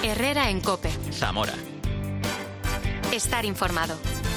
Herrera en COPE. Zamora. Estar informado.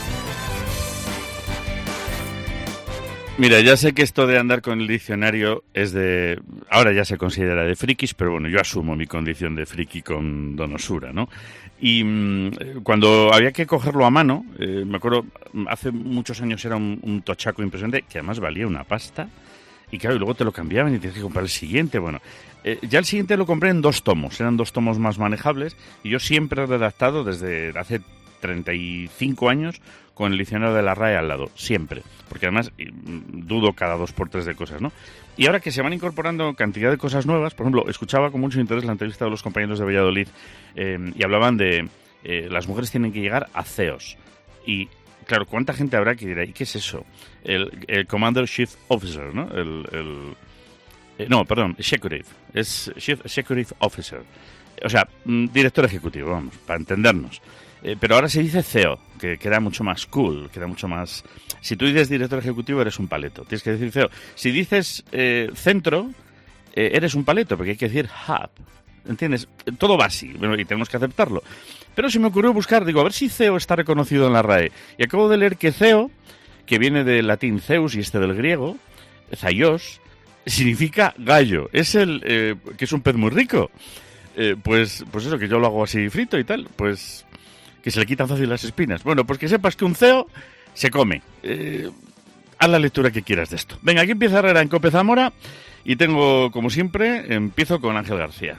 Mira, ya sé que esto de andar con el diccionario es de... Ahora ya se considera de frikis, pero bueno, yo asumo mi condición de friki con donosura, ¿no? Y cuando había que cogerlo a mano, me acuerdo, hace muchos años era un tochaco impresionante, que además valía una pasta, y claro, y luego te lo cambiaban y tienes que comprar el siguiente, bueno... ya el siguiente lo compré en 2 tomos, eran 2 tomos más manejables, y yo siempre he redactado desde hace 35 años con el diccionario de la RAE al lado, siempre, porque además dudo cada 2 por 3 de cosas, ¿no? Y ahora que se van incorporando cantidad de cosas nuevas, por ejemplo, escuchaba con mucho interés la entrevista de los compañeros de Valladolid y hablaban de las mujeres tienen que llegar a CEOs. Y claro, ¿cuánta gente habrá que dirá, ¿y qué es eso? El Commander Chief Officer, ¿no? No, perdón, Executive. Es Chief Executive Officer. O sea, director ejecutivo, vamos, para entendernos. Pero ahora se dice CEO, que queda mucho más cool, queda mucho más... Si tú dices director ejecutivo, eres un paleto. Tienes que decir CEO. Si dices centro, eres un paleto, porque hay que decir hub. ¿Entiendes? Todo va así, bueno, y tenemos que aceptarlo. Pero se me ocurrió buscar, digo, a ver si CEO está reconocido en la RAE. Y acabo de leer que CEO, que viene del latín Zeus y del griego, Zaios, significa gallo. Es que es un pez muy rico. Pues eso, que yo lo hago así frito y tal, pues que se le quitan fácil las espinas. Bueno, pues que sepas que un CEO se come. Haz la lectura que quieras de esto. Venga, aquí empieza Herrera en COPE Zamora y tengo, como siempre, empiezo con Ángel García.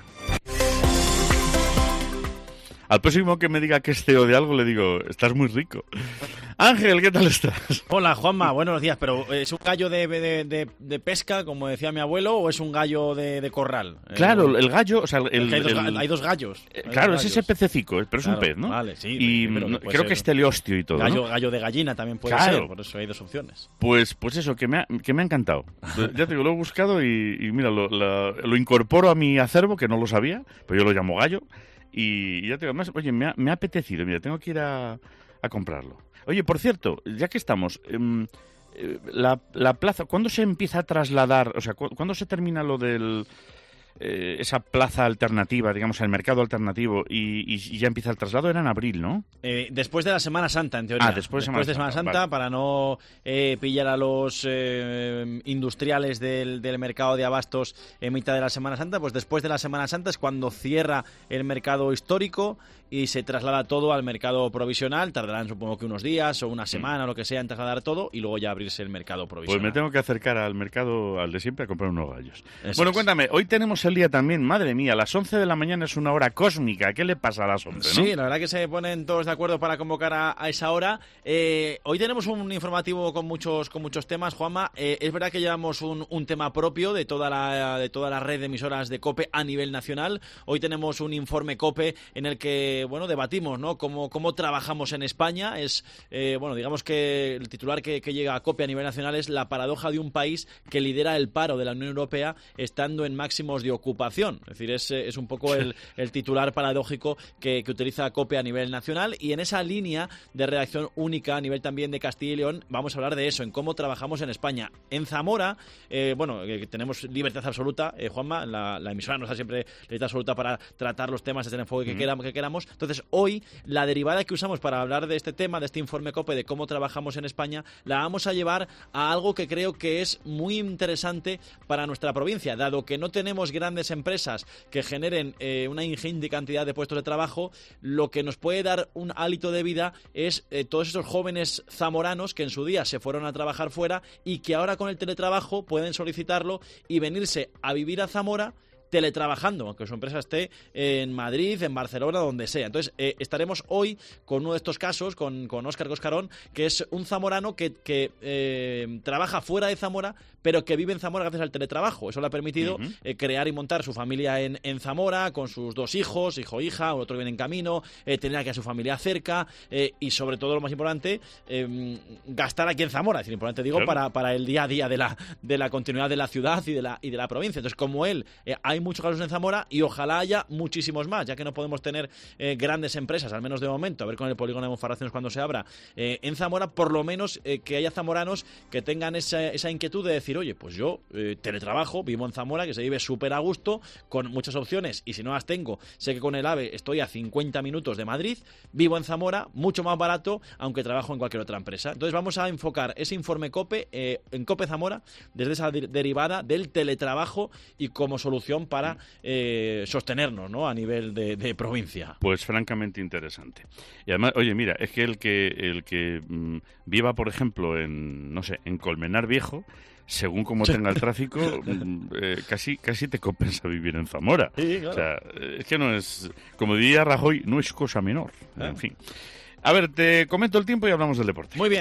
Al próximo que me diga que es CEO de algo, le digo, estás muy rico. Ángel, ¿qué tal estás? Hola, Juanma, buenos días. ¿Pero es un gallo de pesca, como decía mi abuelo, o es un gallo de corral? Claro, el gallo... O sea, hay 2 gallos. Claro, es ese pececico, pero es un pez, ¿no? Vale, sí. Y creo que es teleostio y todo, gallo de gallina también puede ser, por eso hay 2 opciones. Pues eso, que me ha encantado. Ya te digo, lo he buscado y mira, lo incorporo a mi acervo, que no lo sabía, pero yo lo llamo gallo. Y ya te digo, además, oye, me ha apetecido, mira, tengo que ir a comprarlo. Oye, por cierto, ya que estamos, la plaza, ¿cuándo se empieza a trasladar? O sea, ¿cuándo se termina lo del esa plaza alternativa, digamos, el mercado alternativo y ya empieza el traslado? Era en abril, ¿no? Después de la Semana Santa, en teoría. Después de Semana Santa, vale. Para no pillar a los industriales del mercado de abastos en mitad de la Semana Santa, pues después de la Semana Santa es cuando cierra el mercado histórico y se traslada todo al mercado provisional. Tardarán, supongo que unos días o una semana o lo que sea en trasladar todo y luego ya abrirse el mercado provisional. Pues me tengo que acercar al mercado, al de siempre, a comprar unos gallos. Bueno, cuéntame, hoy tenemos el día también, madre mía, las 11 de la mañana es una hora cósmica. ¿Qué le pasa a las 11, no? Sí, la verdad que se ponen todos de acuerdo para convocar a esa hora. Hoy tenemos un informativo con muchos temas, Juanma. Es verdad que llevamos un tema propio de toda la red de emisoras de COPE a nivel nacional. Hoy tenemos un informe COPE en el que, bueno, debatimos, ¿no? Cómo trabajamos en España. Digamos que el titular que llega a COPE a nivel nacional es la paradoja de un país que lidera el paro de la Unión Europea estando en máximos de ocupación. Es decir, es un poco el titular paradójico que utiliza COPE a nivel nacional, y en esa línea de redacción única a nivel también de Castilla y León vamos a hablar de eso, en cómo trabajamos en España. En Zamora, tenemos libertad absoluta, Juanma, la emisora nos da siempre libertad absoluta para tratar los temas desde el enfoque que queramos. Entonces, hoy, la derivada que usamos para hablar de este tema, de este informe COPE, de cómo trabajamos en España, la vamos a llevar a algo que creo que es muy interesante para nuestra provincia, dado que no tenemos grandes empresas que generen una ingente cantidad de puestos de trabajo. Lo que nos puede dar un hálito de vida es todos esos jóvenes zamoranos que en su día se fueron a trabajar fuera y que ahora con el teletrabajo pueden solicitarlo y venirse a vivir a Zamora teletrabajando, aunque su empresa esté en Madrid, en Barcelona, donde sea. Entonces, estaremos hoy con uno de estos casos, con Óscar Coscarón, que es un zamorano que trabaja fuera de Zamora, pero que vive en Zamora gracias al teletrabajo. Eso le ha permitido crear y montar su familia en Zamora, con sus 2 hijos, hijo-hija, otro viene en camino, tener aquí a su familia cerca y, sobre todo, lo más importante, gastar aquí en Zamora. Es decir, importante, digo, claro, para el día a día de la continuidad de la ciudad y de la provincia. Entonces, como él, hay muchos casos en Zamora y ojalá haya muchísimos más, ya que no podemos tener grandes empresas, al menos de momento, a ver con el polígono de Monfarracenos cuando se abra en Zamora, por lo menos que haya zamoranos que tengan esa inquietud de decir, oye, pues yo teletrabajo, vivo en Zamora, que se vive súper a gusto, con muchas opciones, y si no las tengo, sé que con el AVE estoy a 50 minutos de Madrid, vivo en Zamora, mucho más barato, aunque trabajo en cualquier otra empresa. Entonces vamos a enfocar ese informe COPE en COPE Zamora, desde esa derivada del teletrabajo y como solución para sostenernos, ¿no?, a nivel de provincia. Pues francamente interesante. Y además, oye, mira, es que el que viva, por ejemplo, en Colmenar Viejo, según como tenga el tráfico, casi te compensa vivir en Zamora. Sí, claro. O sea, es que no es, como diría Rajoy, no es cosa menor. En fin. A ver, te comento el tiempo y hablamos del deporte. Muy bien.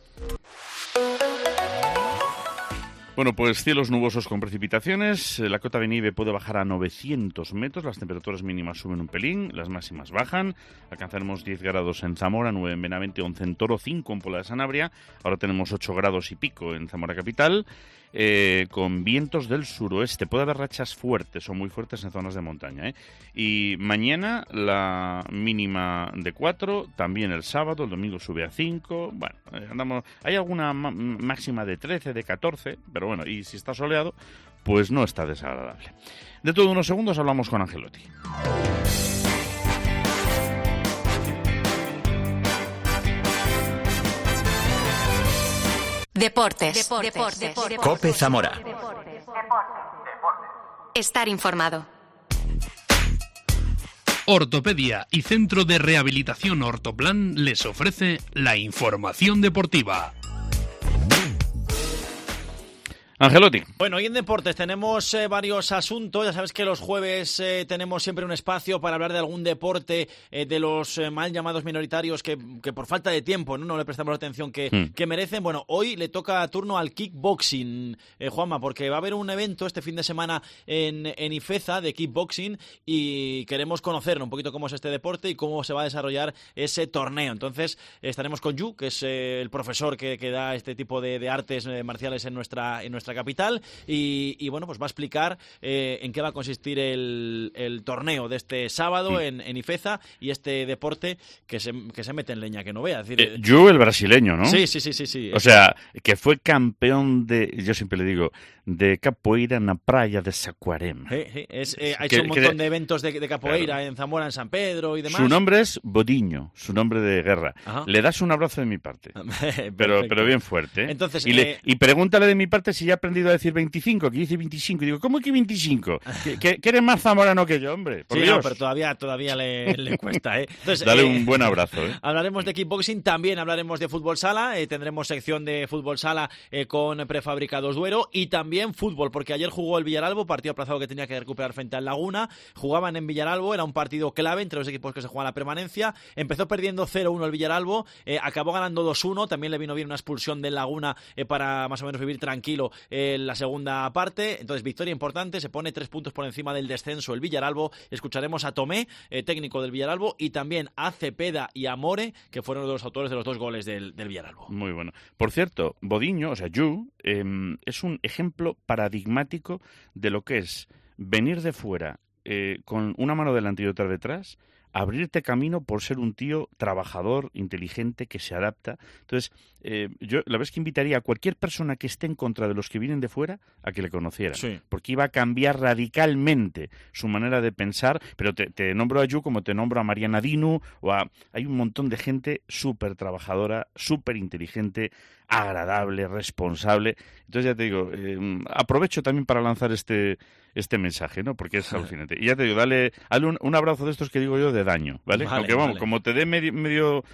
Bueno, pues cielos nubosos con precipitaciones, la cota de nieve puede bajar a 900 metros, las temperaturas mínimas suben un pelín, las máximas bajan, alcanzaremos 10 grados en Zamora, 9 en Benavente, 11 en Toro, 5 en Pola de Sanabria, ahora tenemos 8 grados y pico en Zamora capital, con vientos del suroeste, puede haber rachas fuertes o muy fuertes en zonas de montaña, y mañana la mínima de 4, también el sábado, el domingo sube a 5, bueno, hay alguna máxima de 13, de 14, pero bueno, y si está soleado, pues no está desagradable. Dentro de unos segundos hablamos con Angelotti. Deportes. COPE Zamora. Estar informado. Ortopedia y Centro de Rehabilitación Ortoplan les ofrece la información deportiva. Angelotti. Bueno, hoy en Deportes tenemos varios asuntos. Ya sabes que los jueves tenemos siempre un espacio para hablar de algún deporte de los mal llamados minoritarios que por falta de tiempo no le prestamos la atención que merecen. Bueno, hoy le toca turno al kickboxing, Juanma, porque va a haber un evento este fin de semana en Ifeza de kickboxing y queremos conocer un poquito cómo es este deporte y cómo se va a desarrollar ese torneo. Entonces estaremos con Yu, que es el profesor que da este tipo de artes marciales en nuestra capital y bueno, pues va a explicar en qué va a consistir el torneo de este sábado en Ifeza y este deporte que se mete en leña que no vea. Es decir, Yu, el brasileño, ¿no? Sí. O sea, que fue campeón yo siempre le digo, de capoeira en la playa de Saquarema. Ha hecho un montón de eventos de capoeira, claro, en Zamora, en San Pedro y demás. Su nombre es Bodiño, su nombre de guerra. Ajá. Le das un abrazo de mi parte, pero bien fuerte. Entonces, y pregúntale de mi parte si ya ha aprendido a decir 25, que dice 25. Y digo, ¿cómo que 25? ¿Que eres más zamorano que yo, hombre? Por Dios. No, pero todavía le cuesta, ¿eh? Entonces, dale un buen abrazo, ¿eh? Hablaremos de kickboxing, también hablaremos de fútbol sala, tendremos sección de fútbol sala con Prefabricados Duero y también fútbol, porque ayer jugó el Villaralbo, partido aplazado que tenía que recuperar frente al Laguna. Jugaban en Villaralbo, era un partido clave entre los equipos que se juegan la permanencia. Empezó perdiendo 0-1 el Villaralbo, acabó ganando 2-1, también le vino bien una expulsión del Laguna para más o menos vivir tranquilo la segunda parte. Entonces, victoria importante, se pone 3 puntos por encima del descenso el Villaralbo. Escucharemos a Tomé, técnico del Villaralbo, y también a Cepeda y a More, que fueron los autores de los 2 goles del Villaralbo. Muy bueno. Por cierto, Bodiño, o sea, Yu, es un ejemplo paradigmático de lo que es venir de fuera con una mano delante y otra detrás, abrirte camino por ser un tío trabajador, inteligente, que se adapta. Entonces, yo la verdad es que invitaría a cualquier persona que esté en contra de los que vienen de fuera a que le conociera, sí, porque iba a cambiar radicalmente su manera de pensar. Pero te nombro a Yu como te nombro a Mariana Dinu, hay un montón de gente súper trabajadora, súper inteligente, agradable, responsable. Entonces ya te digo, aprovecho también para lanzar este mensaje, ¿no? Porque es alucinante. Y ya te digo, dale un abrazo de estos que digo yo de daño, ¿vale? Aunque vamos, como te dé medio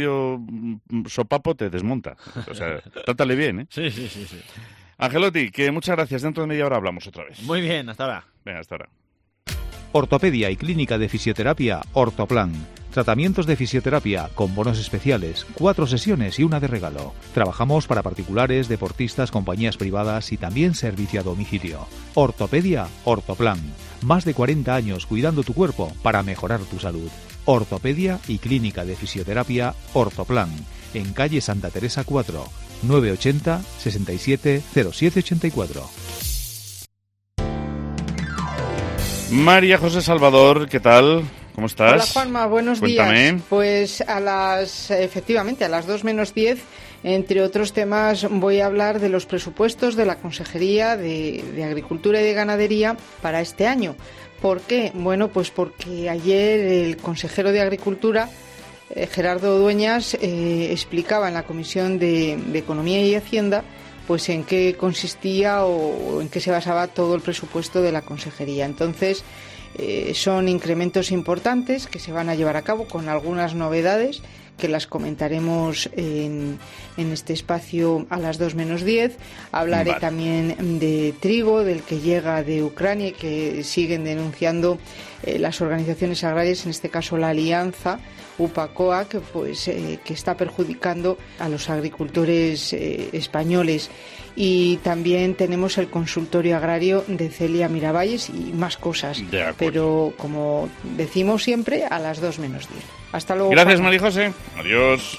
sopapo, te desmonta. O sea, trátale bien, ¿eh? Sí. Angelotti, que muchas gracias. Dentro de media hora hablamos otra vez. Muy bien, hasta ahora. Venga, hasta ahora. Ortopedia y Clínica de Fisioterapia Ortoplan. Tratamientos de fisioterapia con bonos especiales, 4 sesiones y una de regalo. Trabajamos para particulares, deportistas, compañías privadas y también servicio a domicilio. Ortopedia Ortoplan. Más de 40 años cuidando tu cuerpo para mejorar tu salud. Ortopedia y Clínica de Fisioterapia Ortoplan. En calle Santa Teresa 4, 980 67 0784. María José Salvador, ¿qué tal? ¿Cómo estás? Hola Juanma, buenos Cuéntame. días. Pues efectivamente, a las 2 menos 10, entre otros temas, voy a hablar de los presupuestos de la Consejería de Agricultura y de Ganadería para este año. ¿Por qué? Bueno, pues porque ayer el consejero de Agricultura, Gerardo Dueñas, explicaba en la Comisión de Economía y Hacienda pues en qué consistía o en qué se basaba todo el presupuesto de la Consejería. Entonces, son incrementos importantes que se van a llevar a cabo con algunas novedades que las comentaremos en este espacio a las 2 menos 10. Hablaré también de trigo, del que llega de Ucrania y que siguen denunciando las organizaciones agrarias, en este caso la Alianza UPA-COAC, que está perjudicando a los agricultores españoles. Y también tenemos el consultorio agrario de Celia Miravalles y más cosas. Pero, como decimos siempre, a las 2 menos 10. Hasta luego. Gracias, María José. Adiós.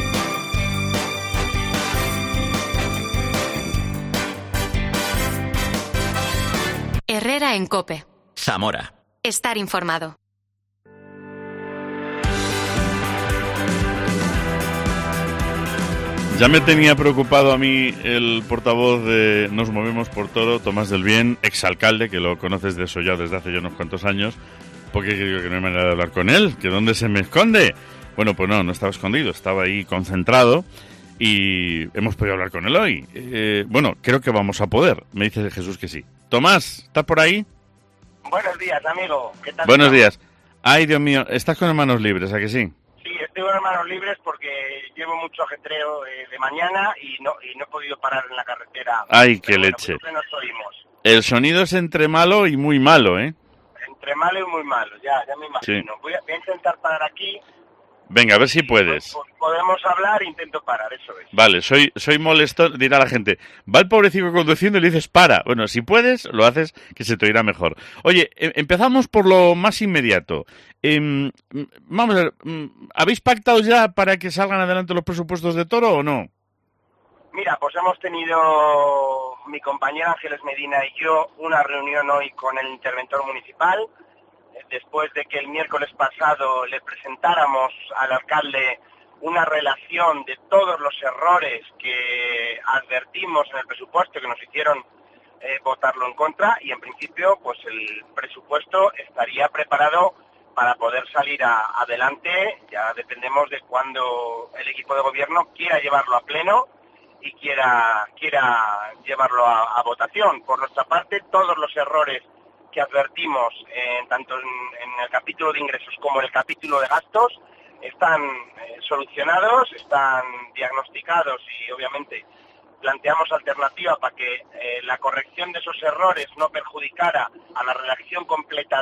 Herrera en COPE. Zamora. Estar informado. Ya me tenía preocupado a mí el portavoz de Nos Movemos por Toro, Tomás del Bien, exalcalde, que lo conoces de eso ya desde hace ya unos cuantos años, porque digo que no hay manera de hablar con él, que ¿dónde se me esconde? Bueno, pues no estaba escondido, estaba ahí concentrado y hemos podido hablar con él hoy. Bueno, creo que vamos a poder, me dice Jesús que sí. Tomás, ¿estás por ahí? Buenos días, amigo. ¿Qué tal? Buenos días. Ay, Dios mío, estás con manos libres, ¿a que sí? Sí, estoy con manos libres porque llevo mucho ajetreo de mañana y no he podido parar en la carretera. Ay, qué pero leche. Bueno, nos oímos. El sonido es entre malo y muy malo, ¿eh? Entre malo y muy malo, ya me imagino. Sí. Voy a intentar parar aquí. Venga, a ver si puedes. Pues podemos hablar, intento parar, eso es. Vale, soy molesto, dirá la gente. Va el pobrecito conduciendo y le dices para. Bueno, si puedes, lo haces, que se te oirá mejor. Oye, empezamos por lo más inmediato. Vamos a ver, ¿habéis pactado ya para que salgan adelante los presupuestos de Toro o no? Mira, pues hemos tenido, mi compañera Ángeles Medina y yo, una reunión hoy con el interventor municipal, después de que el miércoles pasado le presentáramos al alcalde una relación de todos los errores que advertimos en el presupuesto que nos hicieron votarlo en contra, y en principio pues el presupuesto estaría preparado para poder salir adelante. Ya dependemos de cuando el equipo de gobierno quiera llevarlo a pleno y quiera llevarlo a votación. Por nuestra parte, todos los errores que advertimos tanto en el capítulo de ingresos como en el capítulo de gastos están solucionados, están diagnosticados y obviamente planteamos alternativa para que la corrección de esos errores no perjudicara a la redacción completa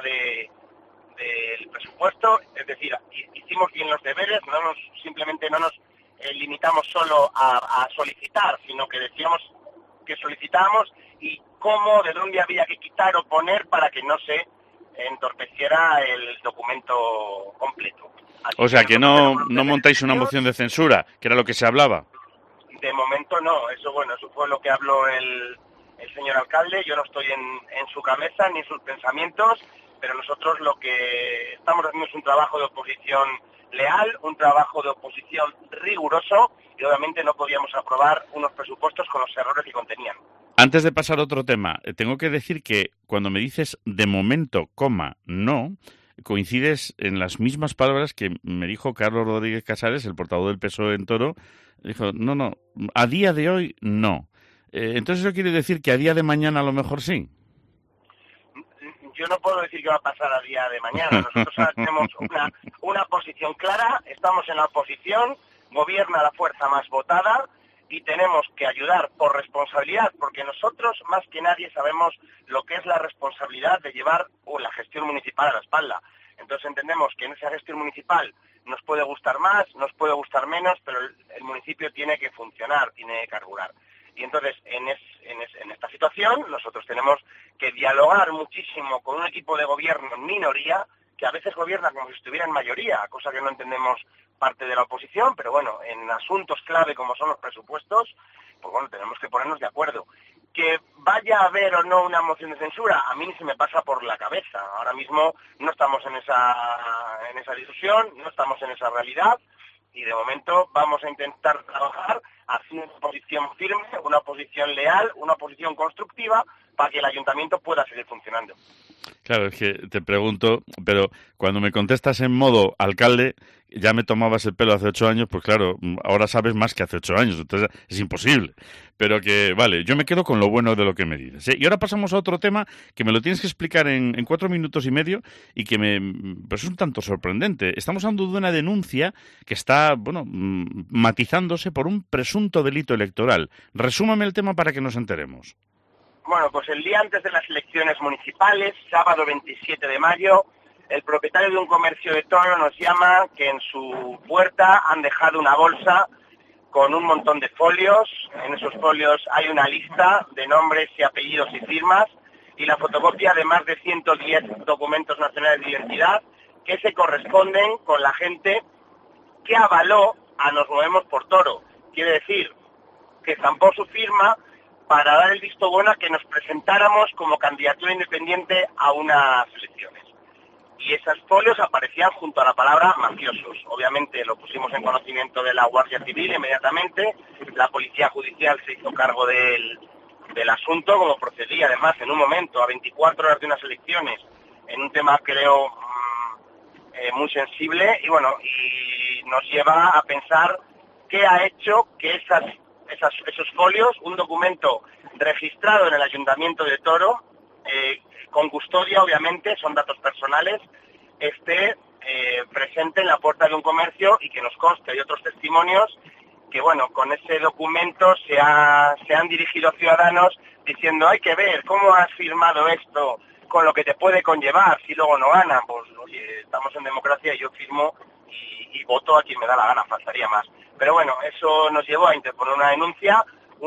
del presupuesto. Es decir, hicimos bien los deberes, simplemente no nos limitamos solo a solicitar, sino que decíamos que solicitábamos y cómo, de dónde había que quitar o poner para que no se entorpeciera el documento completo. Así o sea, que no montáis una moción de censura, que era lo que se hablaba. De momento no, eso fue lo que habló el señor alcalde. Yo no estoy en su cabeza ni en sus pensamientos, pero nosotros lo que estamos haciendo es un trabajo de oposición leal, un trabajo de oposición riguroso, y obviamente no podíamos aprobar unos presupuestos con los errores que contenían. Antes de pasar a otro tema, tengo que decir que cuando me dices de momento, no, coincides en las mismas palabras que me dijo Carlos Rodríguez Casares, el portavoz del PSOE en Toro. Dijo, no, a día de hoy no. Entonces eso quiere decir que a día de mañana a lo mejor sí. Yo no puedo decir que va a pasar a día de mañana. Nosotros ahora tenemos una posición clara, estamos en la oposición, gobierna la fuerza más votada y tenemos que ayudar por responsabilidad, porque nosotros más que nadie sabemos lo que es la responsabilidad de llevar la gestión municipal a la espalda. Entonces entendemos que en esa gestión municipal nos puede gustar más, nos puede gustar menos, pero el municipio tiene que funcionar, tiene que carburar. Y entonces, en esta situación, nosotros tenemos que dialogar muchísimo con un equipo de gobierno en minoría, que a veces gobierna como si estuviera en mayoría, cosa que no entendemos parte de la oposición, pero bueno, en asuntos clave como son los presupuestos, pues bueno, tenemos que ponernos de acuerdo. Que vaya a haber o no una moción de censura, a mí ni se me pasa por la cabeza. Ahora mismo no estamos en esa discusión, no estamos en esa realidad, y de momento vamos a intentar trabajar haciendo una posición firme, una posición leal, una posición constructiva, para que el ayuntamiento pueda seguir funcionando. Claro, es que te pregunto, pero cuando me contestas en modo alcalde, ya me tomabas el pelo hace 8 años, pues claro, ahora sabes más que hace 8 años, entonces es imposible. Pero que, vale, yo me quedo con lo bueno de lo que me dices, ¿eh? Y ahora pasamos a otro tema que me lo tienes que explicar en 4 minutos y medio y que pues es un tanto sorprendente. Estamos hablando de una denuncia que está, bueno, matizándose por un presunto delito electoral. Resúmame el tema para que nos enteremos. Bueno, pues el día antes de las elecciones municipales, sábado 27 de mayo, el propietario de un comercio de Toro nos llama que en su puerta han dejado una bolsa con un montón de folios. En esos folios hay una lista de nombres y apellidos y firmas y la fotocopia de más de 110 documentos nacionales de identidad que se corresponden con la gente que avaló a Nos Movemos por Toro. Quiere decir que estampó su firma para dar el visto bueno a que nos presentáramos como candidatura independiente a unas elecciones. Y esos folios aparecían junto a la palabra mafiosos. Obviamente lo pusimos en conocimiento de la Guardia Civil inmediatamente, la Policía Judicial se hizo cargo del asunto, como procedía además en un momento, a 24 horas de unas elecciones, en un tema creo muy sensible, y bueno, y nos lleva a pensar qué ha hecho que esos folios, un documento registrado en el Ayuntamiento de Toro, con custodia obviamente, son datos personales, esté presente en la puerta de un comercio y que nos conste, hay otros testimonios que bueno, con ese documento se han dirigido ciudadanos diciendo hay que ver cómo has firmado esto, con lo que te puede conllevar si luego no ganan. Pues oye, estamos en democracia y yo firmo y voto a quien me da la gana, faltaría más. Pero bueno, eso nos llevó a interponer una denuncia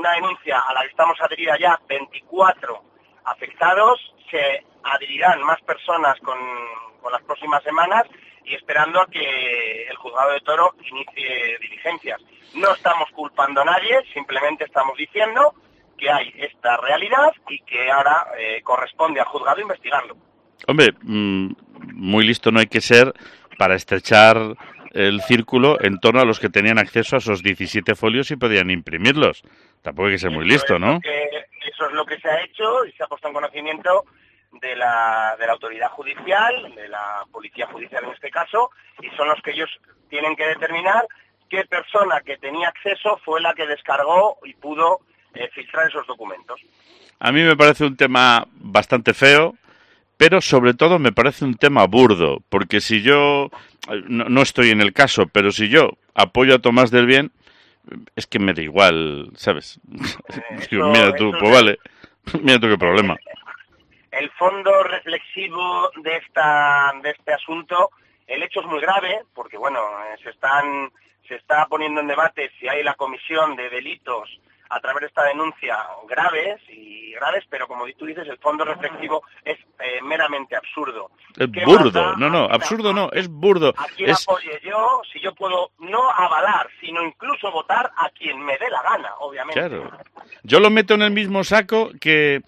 a la que estamos adheridas ya 24 afectados, se adherirán más personas con las próximas semanas y esperando a que el juzgado de Toro inicie diligencias. No estamos culpando a nadie, simplemente estamos diciendo que hay esta realidad y que ahora corresponde al juzgado investigarlo. Hombre, muy listo no hay que ser para estrechar el círculo en torno a los que tenían acceso a esos 17 folios y podían imprimirlos. Tampoco hay que ser muy listo, ¿no? Eso es lo que se ha hecho y se ha puesto en conocimiento de la autoridad judicial, de la policía judicial en este caso, y son los que ellos tienen que determinar qué persona que tenía acceso fue la que descargó y pudo filtrar esos documentos. A mí me parece un tema bastante feo, pero sobre todo me parece un tema burdo, porque si yo, no estoy en el caso, pero si yo apoyo a Tomás del Bien, es que me da igual, ¿sabes? Mira tú, pues vale, mira tú qué problema. El fondo reflexivo de este asunto, el hecho es muy grave, porque bueno, se está poniendo en debate si hay la comisión de delitos a través de esta denuncia graves, pero como tú dices, el fondo reflexivo es meramente absurdo. Es burdo, absurdo no, es burdo. A quien apoye yo, si yo puedo no avalar, sino incluso votar a quien me dé la gana, obviamente. Claro. Yo lo meto en el mismo saco que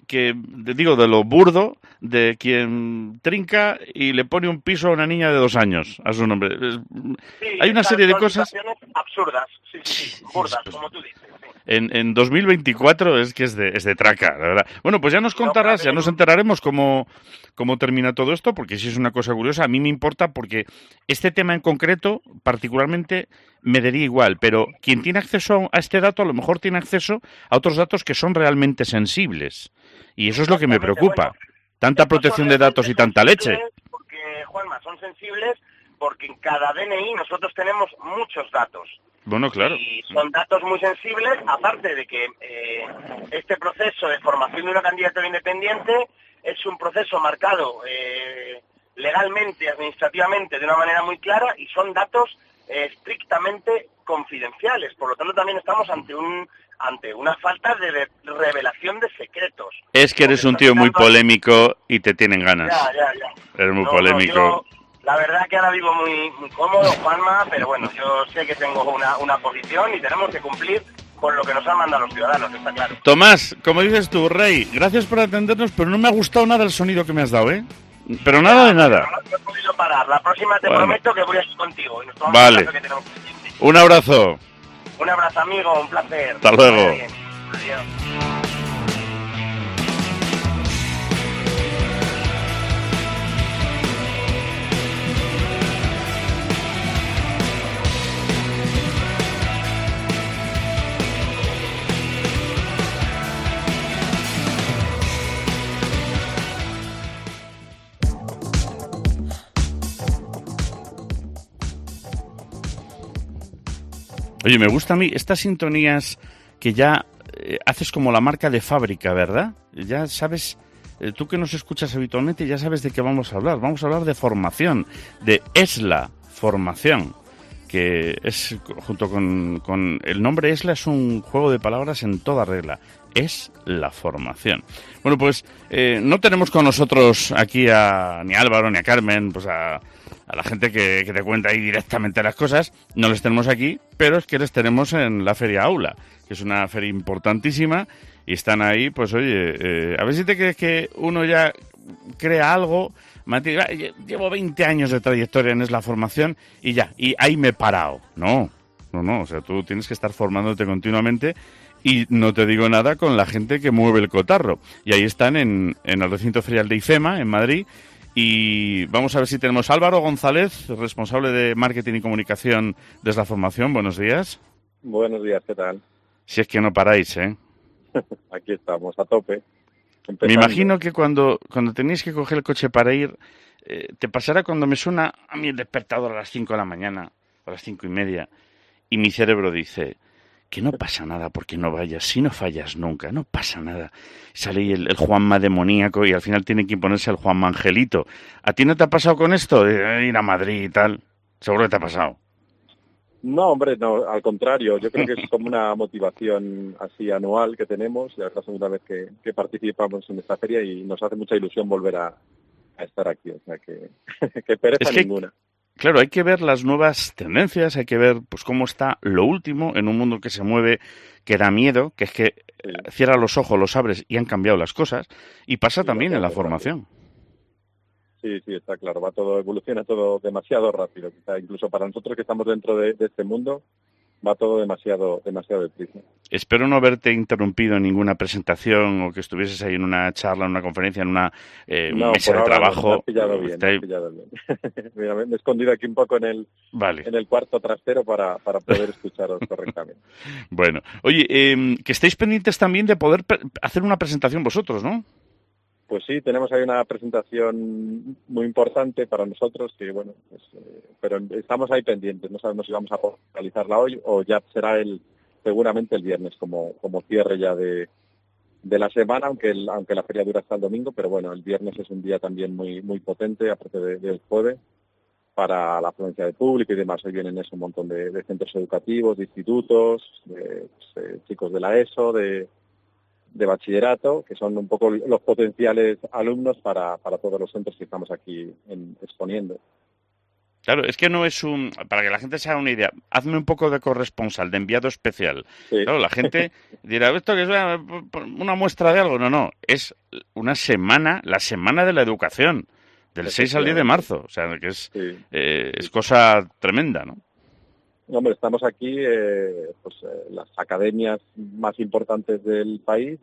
digo, de lo burdo de quien trinca y le pone un piso a una niña de 2 años a su nombre. Sí, hay una serie de cosas absurdas, sí, burdas, como tú dices. Sí. En 2024 es que es de traca, la verdad. Bueno, pues ya nos contarás, ya nos enteraremos cómo termina todo esto, porque si es una cosa curiosa, a mí me importa porque este tema en concreto, particularmente, me daría igual, pero quien tiene acceso a este dato a lo mejor tiene acceso a otros datos que son realmente sensibles. Y eso es lo que me preocupa. Bueno, tanta protección de datos y tanta leche. Porque, Juanma, son sensibles porque en cada DNI nosotros tenemos muchos datos. Bueno, claro. Y son datos muy sensibles, aparte de que este proceso de formación de una candidatura independiente es un proceso marcado legalmente, administrativamente, de una manera muy clara, y son datos estrictamente confidenciales. Por lo tanto, también estamos ante una falta de revelación de secretos. Es que eres un tío muy polémico y te tienen ganas. Ya. Eres muy polémico. La verdad que ahora vivo muy cómodo, Juanma, pero bueno, yo sé que tengo una posición y tenemos que cumplir con lo que nos han mandado los ciudadanos, está claro. Tomás, como dices tú, Rey, gracias por atendernos, pero no me ha gustado nada el sonido que me has dado, ¿eh? Pero nada de nada. No he podido parar. La próxima te prometo que voy a estar contigo. Y nos tomamos vale. el caso que tenemos pendiente. Un abrazo. Un abrazo, amigo. Un placer. Hasta luego. Adiós. Oye, me gusta a mí estas sintonías que ya haces como la marca de fábrica, ¿verdad? Ya sabes, tú que nos escuchas habitualmente, ya sabes de qué vamos a hablar. Vamos a hablar de formación, de ESLA Formación, que es, junto con el nombre ESLA, es un juego de palabras en toda regla. Es la formación. Bueno, pues no tenemos con nosotros aquí ni a Álvaro ni a Carmen, pues a la gente que te cuenta ahí directamente las cosas. No les tenemos aquí, pero es que les tenemos en la Feria Aula, que es una feria importantísima, y están ahí, pues oye, a ver si te crees que uno ya crea algo. Llevo 20 años de trayectoria en ESLA Formación y ya, y ahí me he parado. No, o sea, tú tienes que estar formándote continuamente. Y no te digo nada con la gente que mueve el cotarro. Y ahí están en el recinto ferial de IFEMA, en Madrid. Y vamos a ver si tenemos a Álvaro González, responsable de marketing y comunicación de ESLA Formación. Buenos días. Buenos días, ¿qué tal? Si es que no paráis, ¿eh? Aquí estamos, a tope. Empezando. Me imagino que cuando tenéis que coger el coche para ir, te pasará cuando me suena a mí el despertador a las 5 de la mañana, a las 5:30, y mi cerebro dice que no pasa nada porque no vayas, si no fallas nunca, no pasa nada. Sale ahí el Juanma demoníaco y al final tiene que imponerse el Juanma Angelito. ¿A ti no te ha pasado con esto de ir a Madrid y tal? Seguro que te ha pasado. No, hombre, no, al contrario. Yo creo que es como una motivación así anual que tenemos. Ya es la segunda vez que participamos en esta feria y nos hace mucha ilusión volver a estar aquí. O sea, que pereza ninguna. Claro, hay que ver las nuevas tendencias, hay que ver pues cómo está lo último en un mundo que se mueve, que da miedo, que es que cierras los ojos, los abres y han cambiado las cosas, y pasa también en la formación. Sí, está claro, evoluciona todo demasiado rápido, quizá incluso para nosotros que estamos dentro de este mundo, va todo demasiado deprisa. Espero no haberte interrumpido en ninguna presentación o que estuvieses ahí en una charla, en una conferencia, en una mesa de trabajo. Me has pillado bien. Mira, me he escondido aquí un poco en el cuarto trastero para poder escucharos correctamente. Bueno, oye, que estéis pendientes también de poder hacer una presentación vosotros, ¿no? Pues sí, tenemos ahí una presentación muy importante para nosotros, que bueno, pues, pero estamos ahí pendientes, no sabemos si vamos a realizarla hoy o ya será seguramente el viernes como cierre ya de la semana, aunque la feria dura hasta el domingo, pero bueno, el viernes es un día también muy muy potente, aparte del jueves, para la afluencia de público y demás. Hoy vienen un montón de centros educativos, de institutos, de chicos de la ESO, de bachillerato, que son un poco los potenciales alumnos para todos los centros que estamos aquí exponiendo. Claro, es que no es para que la gente se haga una idea, hazme un poco de corresponsal, de enviado especial. Sí. Claro, la gente dirá, ¿esto que es una muestra de algo? No, es una semana, la semana de la educación, del 6 al 10 de marzo, o sea, que es cosa tremenda, ¿no? Hombre, estamos aquí, las academias más importantes del país,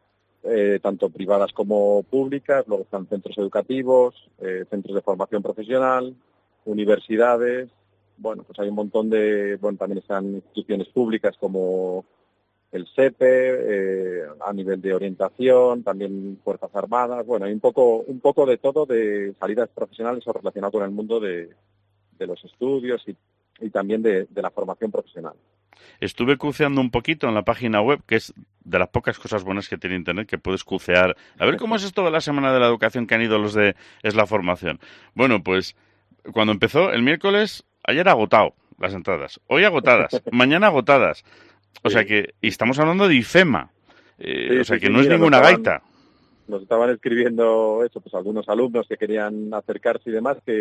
tanto privadas como públicas, luego están centros educativos, centros de formación profesional, universidades, bueno, pues hay un montón también están instituciones públicas como el SEPE, a nivel de orientación, también Fuerzas Armadas, bueno, hay un poco de todo, de salidas profesionales o relacionado con el mundo de los estudios y también de la formación profesional. Estuve cuceando un poquito en la página web, que es de las pocas cosas buenas que tiene Internet, que puedes cucear. A ver cómo es esto de la Semana de la Educación que han ido los de ESLA Formación. Bueno, pues cuando empezó el miércoles, ayer agotado las entradas, hoy agotadas, mañana agotadas. O sea que, y estamos hablando de IFEMA, o sea que no es ninguna gaita. Nos estaban escribiendo pues algunos alumnos que querían acercarse y demás, que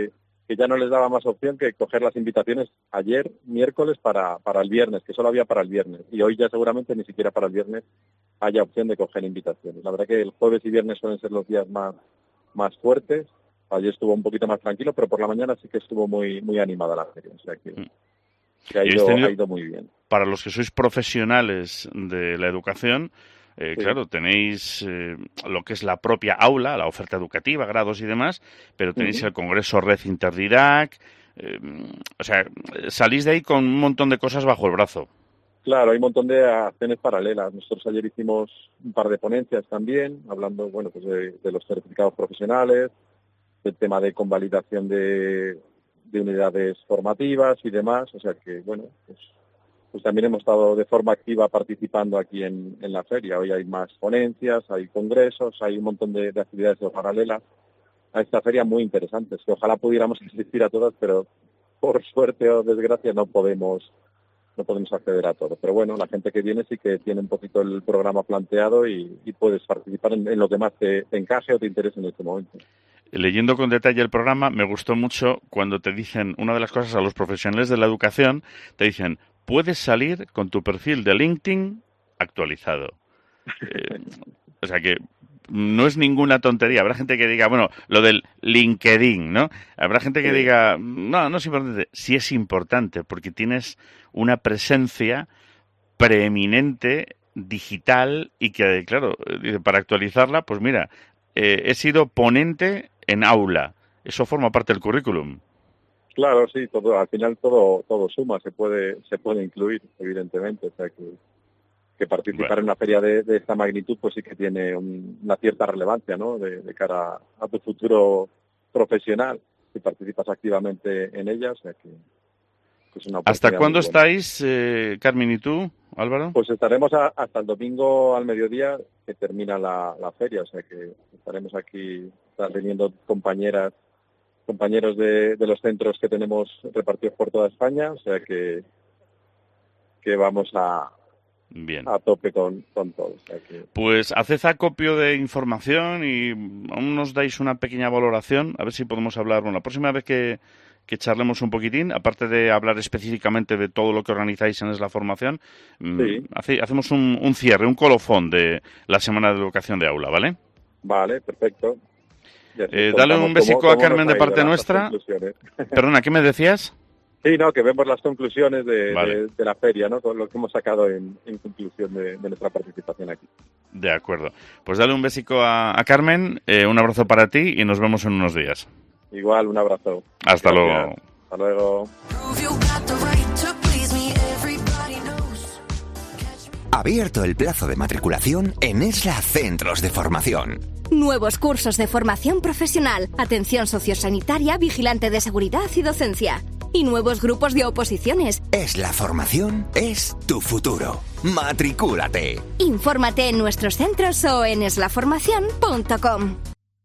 que ya no les daba más opción que coger las invitaciones ayer, miércoles, para el viernes, que solo había para el viernes. Y hoy ya seguramente ni siquiera para el viernes haya opción de coger invitaciones. La verdad que el jueves y viernes suelen ser los días más fuertes. Ayer estuvo un poquito más tranquilo, pero por la mañana sí que estuvo muy animada la feria. O sea que ha ido muy bien. Para los que sois profesionales de la educación, Sí. claro, tenéis lo que es la propia aula, la oferta educativa, grados y demás, pero tenéis el Congreso Red Interdidac, o sea, salís de ahí con un montón de cosas bajo el brazo. Claro, hay un montón de acciones paralelas. Nosotros ayer hicimos un par de ponencias también, hablando pues de los certificados profesionales, del tema de convalidación de unidades formativas y demás. O sea que, bueno, pues también hemos estado de forma activa participando aquí en la feria. Hoy hay más ponencias, hay congresos, hay un montón de actividades paralelas a esta feria muy interesantes, que ojalá pudiéramos asistir a todas, pero por suerte o desgracia no podemos acceder a todo. Pero bueno, la gente que viene sí que tiene un poquito el programa planteado y puedes participar en lo que más te encaje o te interese en este momento. Leyendo con detalle el programa, me gustó mucho cuando te dicen, una de las cosas a los profesionales de la educación, te dicen, puedes salir con tu perfil de LinkedIn actualizado. O sea que no es ninguna tontería. Habrá gente que diga, bueno, lo del LinkedIn, ¿no? Habrá gente que diga, no es importante. Sí es importante, porque tienes una presencia preeminente, digital, y que, claro, para actualizarla, pues mira, he sido ponente en aula. Eso forma parte del currículum. Claro, sí, al final todo suma, se puede incluir, evidentemente. O sea que participar en una feria de esta magnitud pues sí que tiene una cierta relevancia, ¿no? De cara a tu futuro profesional, si participas activamente en ella. O sea que es una ¿Hasta cuándo estáis, Carmen, y tú, Álvaro? Pues estaremos hasta el domingo al mediodía, que termina la feria. O sea que estaremos aquí teniendo compañeros de los centros que tenemos repartidos por toda España. O sea que vamos a tope con todo. O sea que... Pues haced acopio de información y aún nos dais una pequeña valoración, a ver si podemos hablar. Bueno, la próxima vez que charlemos un poquitín, aparte de hablar específicamente de todo lo que organizáis en la formación, hacemos un cierre, un colofón de la Semana de Educación de Aula, ¿vale? Vale, perfecto. Dale un besico a Carmen de parte nuestra. Perdona, ¿qué me decías? Sí, no, que vemos las conclusiones de la feria, ¿no? Con lo que hemos sacado en conclusión de nuestra participación aquí. De acuerdo. Pues dale un besico a Carmen, un abrazo para ti y nos vemos en unos días. Igual, un abrazo. Hasta luego. Hasta luego. Abierto el plazo de matriculación en ESLA Centros de Formación. Nuevos cursos de formación profesional, atención sociosanitaria, vigilante de seguridad y docencia. Y nuevos grupos de oposiciones. ESLA Formación es tu futuro. ¡Matricúlate! Infórmate en nuestros centros o en eslaformacion.com.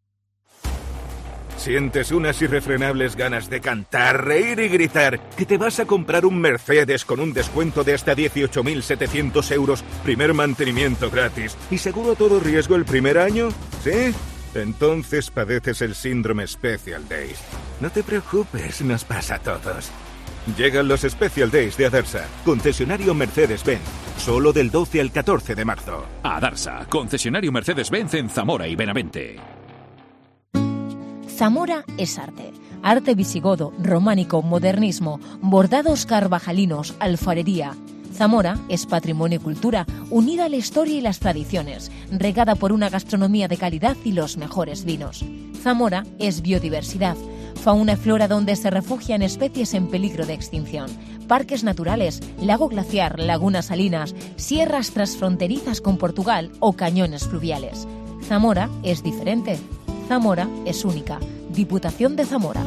¿Sientes unas irrefrenables ganas de cantar, reír y gritar que te vas a comprar un Mercedes con un descuento de hasta 18.700 euros, primer mantenimiento gratis y seguro todo riesgo el primer año? ¿Sí? Entonces padeces el síndrome Special Days. No te preocupes, nos pasa a todos. Llegan los Special Days de Adarsa, concesionario Mercedes-Benz, solo del 12 al 14 de marzo. Adarsa, concesionario Mercedes-Benz en Zamora y Benavente. Zamora es arte. Arte visigodo, románico, modernismo, bordados carvajalinos, alfarería. Zamora es patrimonio y cultura, unida a la historia y las tradiciones, regada por una gastronomía de calidad y los mejores vinos. Zamora es biodiversidad, fauna y flora donde se refugian especies en peligro de extinción, parques naturales, lago glaciar, lagunas salinas, sierras transfronterizas con Portugal o cañones fluviales. Zamora es diferente. Zamora es única. Diputación de Zamora.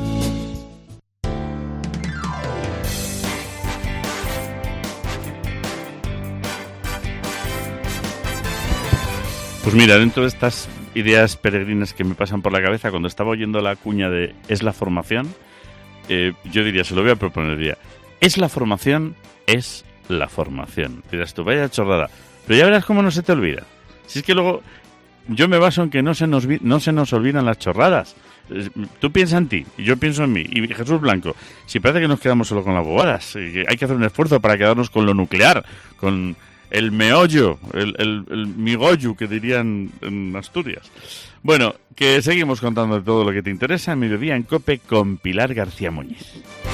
Pues mira, dentro de estas ideas peregrinas que me pasan por la cabeza, cuando estaba oyendo la cuña de ¿es la formación? Yo diría, se lo voy a proponer, diría, ¿es la formación? Es la formación. Dirás tú, vaya chorrada. Pero ya verás cómo no se te olvida. Si es que luego yo me baso en que no se nos olvidan las chorradas. Tú piensas en ti, y yo pienso en mí, y Jesús Blanco. Si parece que nos quedamos solo con las bobadas, hay que hacer un esfuerzo para quedarnos con lo nuclear, con el meollo, el migollo, que dirían en Asturias. Bueno, que seguimos contando de todo lo que te interesa en Mediodía en COPE con Pilar García Muñiz.